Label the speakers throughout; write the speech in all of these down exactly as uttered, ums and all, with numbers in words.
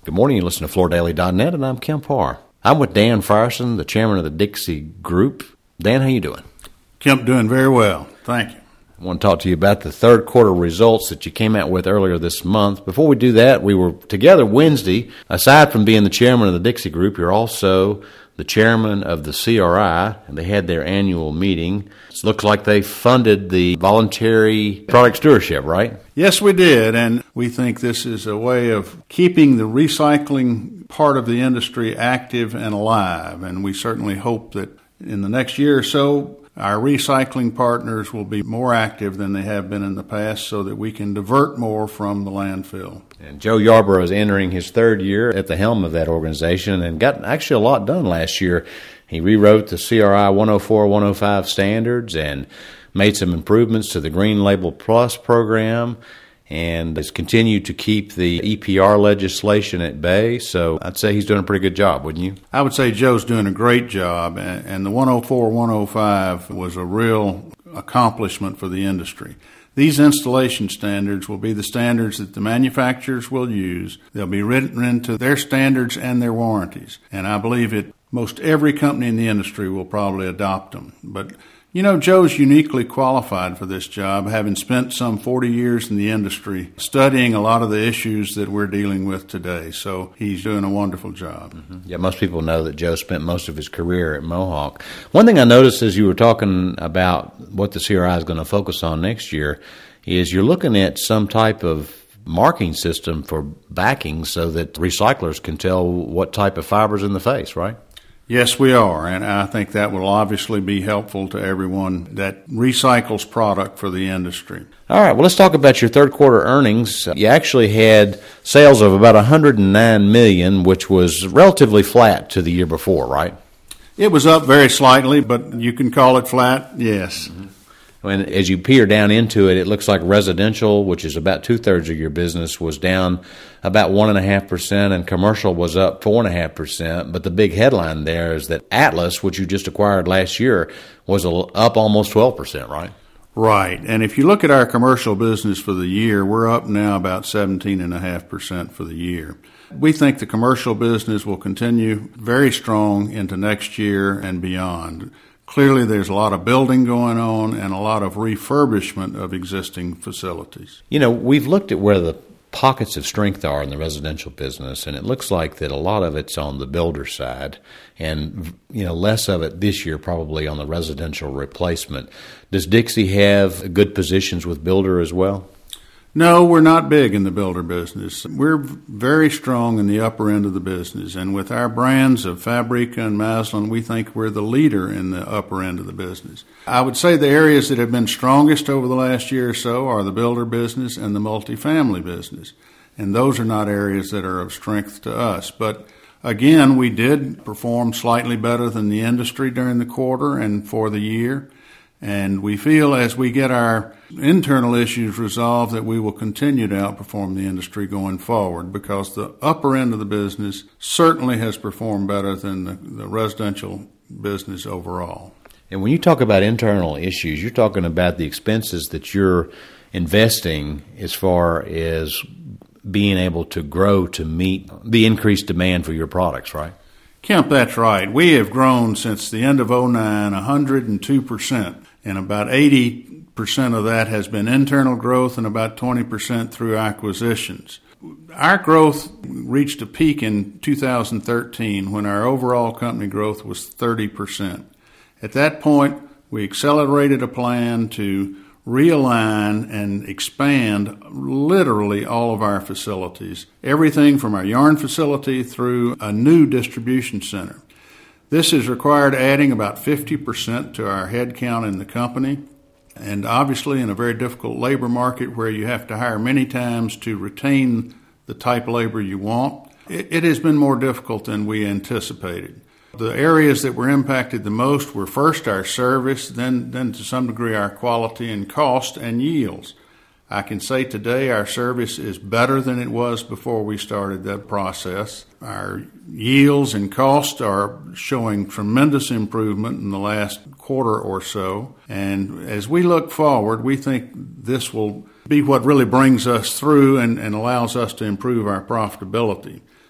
Speaker 1: Good morning. You listen to Florida Daily dot net, and I'm Kemp Parr. I'm with Dan Frierson, the chairman of the Dixie Group. Dan, how you doing?
Speaker 2: Kemp, doing very well. Thank you.
Speaker 1: I want to talk to you about the third quarter results that you came out with earlier this month. Before we do that, we were together Wednesday. Aside from being the chairman of the Dixie Group, you're also the chairman of the C R I, and they had their annual meeting. It looks like they funded the voluntary product stewardship, right?
Speaker 2: Yes, we did, and we think this is a way of keeping the recycling part of the industry active and alive, and we certainly hope that in the next year or so, our recycling partners will be more active than they have been in the past so that we can divert more from the landfill.
Speaker 1: And Joe Yarborough is entering his third year at the helm of that organization and got actually a lot done last year. He rewrote the C R I one oh four, one oh five standards and made some improvements to the Green Label Plus program, and has continued to keep the E P R legislation at bay. So I'd say he's doing a pretty good job, wouldn't you?
Speaker 2: I would say Joe's doing a great job, and the one oh four, one oh five was a real accomplishment for the industry. These installation standards will be the standards that the manufacturers will use. They'll be written into their standards and their warranties, and I believe it. Most every company in the industry will probably adopt them. But, you know, Joe's uniquely qualified for this job, having spent some forty years in the industry studying a lot of the issues that we're dealing with today. So he's doing a wonderful job.
Speaker 1: Mm-hmm. Yeah, most people know that Joe spent most of his career at Mohawk. One thing I noticed as you were talking about what the C R I is going to focus on next year is you're looking at some type of marking system for backing so that recyclers can tell what type of fiber's in the face, right?
Speaker 2: Yes, we are, and I think that will obviously be helpful to everyone that recycles product for the industry.
Speaker 1: All right, well, let's talk about your third quarter earnings. You actually had sales of about one hundred nine million dollars, which was relatively flat to the year before, right?
Speaker 2: It was up very slightly, but you can call it flat, yes.
Speaker 1: Mm-hmm. And as you peer down into it, it looks like residential, which is about two-thirds of your business, was down about one point five percent, and commercial was up four point five percent. But the big headline there is that Atlas, which you just acquired last year, was up almost twelve percent, right?
Speaker 2: Right. And if you look at our commercial business for the year, we're up now about seventeen point five percent for the year. We think the commercial business will continue very strong into next year and beyond. Clearly, there's a lot of building going on and a lot of refurbishment of existing facilities.
Speaker 1: You know, we've looked at where the pockets of strength are in the residential business, and it looks like that a lot of it's on the builder side and, you know, less of it this year probably on the residential replacement. Does Dixie have good positions with builder as well?
Speaker 2: No, we're not big in the builder business. We're very strong in the upper end of the business, and with our brands of Fabrica and Maslin, we think we're the leader in the upper end of the business. I would say the areas that have been strongest over the last year or so are the builder business and the multifamily business, and those are not areas that are of strength to us. But again, we did perform slightly better than the industry during the quarter and for the year. And we feel as we get our internal issues resolved that we will continue to outperform the industry going forward because the upper end of the business certainly has performed better than the, the residential business overall.
Speaker 1: And when you talk about internal issues, you're talking about the expenses that you're investing as far as being able to grow to meet the increased demand for your products, right?
Speaker 2: Kemp, that's right. We have grown since the end of oh nine one hundred two percent, and about eighty percent of that has been internal growth and about twenty percent through acquisitions. Our growth reached a peak in two thousand thirteen when our overall company growth was thirty percent. At that point, we accelerated a plan to realign and expand literally all of our facilities, everything from our yarn facility through a new distribution center. This has required adding about fifty percent to our head count in the company, and obviously in a very difficult labor market where you have to hire many times to retain the type of labor you want, it, it has been more difficult than we anticipated. The areas that were impacted the most were first our service, then, then to some degree our quality and cost and yields. I can say today our service is better than it was before we started that process. Our yields and cost are showing tremendous improvement in the last quarter or so. And as we look forward, we think this will be what really brings us through and, and allows us to improve our profitability.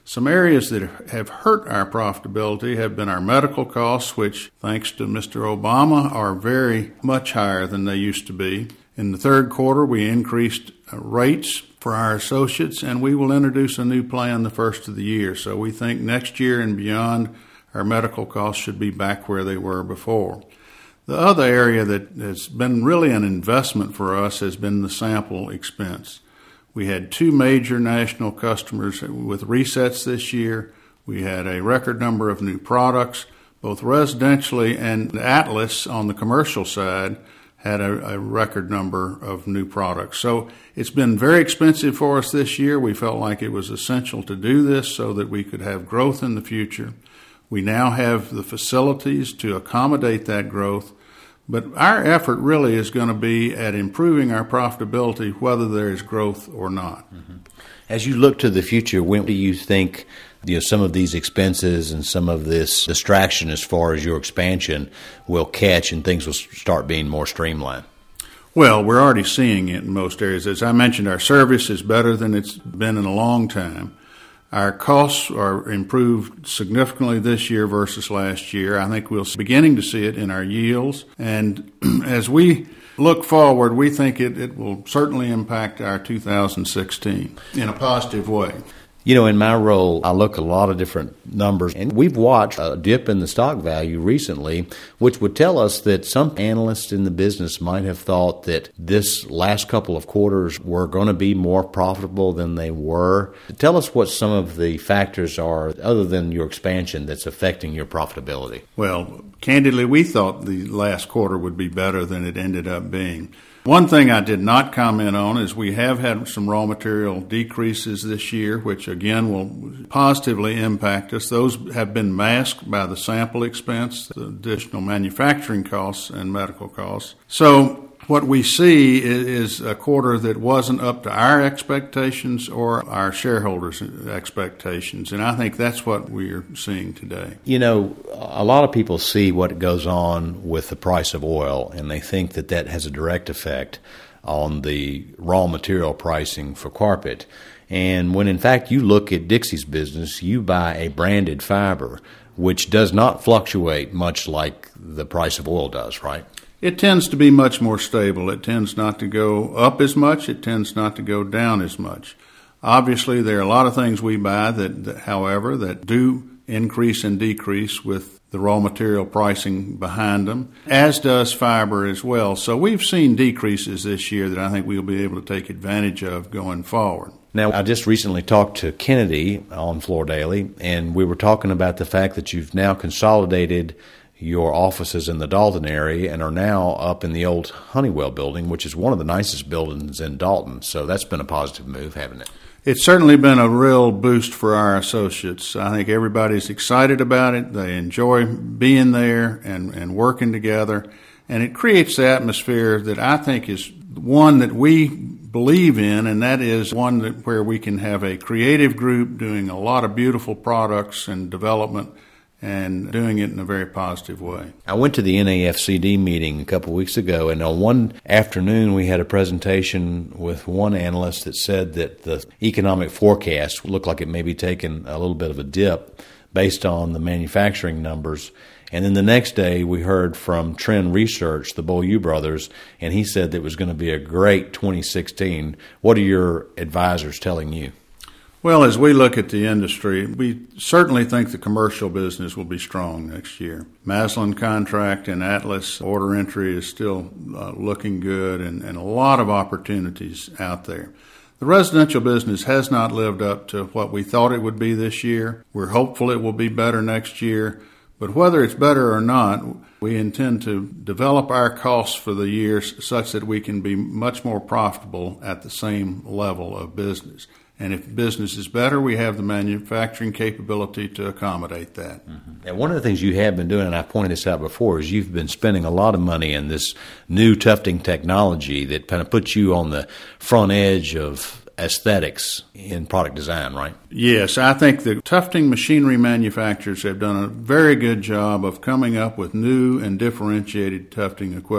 Speaker 2: Some areas that have hurt our profitability have been our medical costs, which, thanks to Mister Obama, are very much higher than they used to be. In the third quarter, we increased rates for our associates, and we will introduce a new plan the first of the year. So we think next year and beyond, our medical costs should be back where they were before. The other area that has been really an investment for us has been the sample expense. We had two major national customers with resets this year. We had a record number of new products, both residentially and Atlas on the commercial side had a, a record number of new products. So it's been very expensive for us this year. We felt like it was essential to do this so that we could have growth in the future. We now have the facilities to accommodate that growth. But our effort really is going to be at improving our profitability, whether there is growth or not.
Speaker 1: Mm-hmm. As you look to the future, when do you think you know, some of these expenses and some of this distraction as far as your expansion will catch and things will start being more streamlined?
Speaker 2: Well, we're already seeing it in most areas. As I mentioned, our service is better than it's been in a long time. Our costs are improved significantly this year versus last year. I think we're beginning to see it in our yields. And as we look forward, we think it, it will certainly impact our two thousand sixteen in a positive way.
Speaker 1: You know, in my role, I look at a lot of different numbers, and we've watched a dip in the stock value recently, which would tell us that some analysts in the business might have thought that this last couple of quarters were going to be more profitable than they were. Tell us what some of the factors are, other than your expansion, that's affecting your profitability.
Speaker 2: Well, candidly, we thought the last quarter would be better than it ended up being. One thing I did not comment on is we have had some raw material decreases this year, which again will positively impact us. Those have been masked by the sample expense, the additional manufacturing costs and medical costs. So what we see is a quarter that wasn't up to our expectations or our shareholders' expectations, and I think that's what we're seeing today.
Speaker 1: You know, a lot of people see what goes on with the price of oil, and they think that that has a direct effect on the raw material pricing for carpet. And when in fact you look at Dixie's business, you buy a branded fiber, which does not fluctuate much like the price of oil does, right?
Speaker 2: It tends to be much more stable. It tends not to go up as much. It tends not to go down as much. Obviously, there are a lot of things we buy that, that however, that do increase and decrease with the raw material pricing behind them, as does fiber as well. So we've seen decreases this year that I think we'll be able to take advantage of going forward.
Speaker 1: Now, I just recently talked to Kennedy on Floor Daily, and we were talking about the fact that you've now consolidated your offices in the Dalton area and are now up in the old Honeywell building, which is one of the nicest buildings in Dalton. So that's been a positive move, hasn't it?
Speaker 2: It's certainly been a real boost for our associates. I think everybody's excited about it. They enjoy being there and, and working together. And it creates the atmosphere that I think is one that we believe in, and that is one that where we can have a creative group doing a lot of beautiful products and development and doing it in a very positive way.
Speaker 1: I went to the N A F C D meeting a couple of weeks ago, and on one afternoon we had a presentation with one analyst that said that the economic forecast looked like it may be taking a little bit of a dip based on the manufacturing numbers. And then the next day we heard from Trend Research, the Beaulieu brothers, and he said that it was going to be a great twenty sixteen. What are your advisors telling you?
Speaker 2: Well, as we look at the industry, we certainly think the commercial business will be strong next year. Maslin contract and Atlas order entry is still uh, looking good, and, and a lot of opportunities out there. The residential business has not lived up to what we thought it would be this year. We're hopeful it will be better next year, but whether it's better or not, we intend to develop our costs for the year such that we can be much more profitable at the same level of business. And if business is better, we have the manufacturing capability to accommodate that.
Speaker 1: Mm-hmm. And one of the things you have been doing, and I've pointed this out before, is you've been spending a lot of money in this new tufting technology that kind of puts you on the front edge of aesthetics in product design, right?
Speaker 2: Yes, I think the tufting machinery manufacturers have done a very good job of coming up with new and differentiated tufting equipment.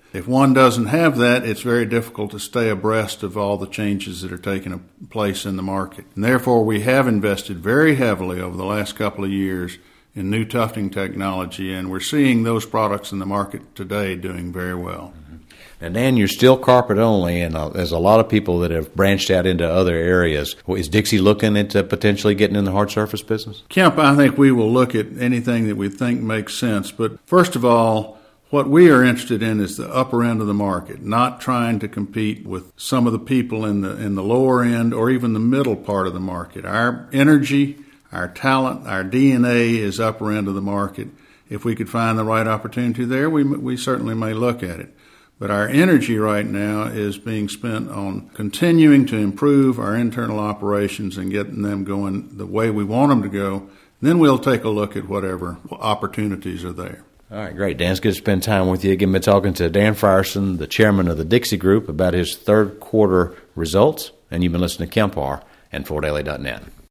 Speaker 2: If one doesn't have that, it's very difficult to stay abreast of all the changes that are taking place in the market. And therefore, we have invested very heavily over the last couple of years in new tufting technology, and we're seeing those products in the market today doing very well.
Speaker 1: Mm-hmm. And Dan, you're still carpet only, and uh, there's a lot of people that have branched out into other areas. Well, is Dixie looking at uh, potentially getting in the hard surface business?
Speaker 2: Kemp, I think we will look at anything that we think makes sense. But first of all, what we are interested in is the upper end of the market, not trying to compete with some of the people in the in the lower end or even the middle part of the market. Our energy, our talent, our D N A is upper end of the market. If we could find the right opportunity there, we we certainly may look at it. But our energy right now is being spent on continuing to improve our internal operations and getting them going the way we want them to go. Then we'll take a look at whatever opportunities are there.
Speaker 1: All right, great. Dan, it's good to spend time with you. Again, been talking to Dan Frierson, the chairman of the Dixie Group, about his third quarter results. And you've been listening to Kemp Harr and Fort Daily dot net.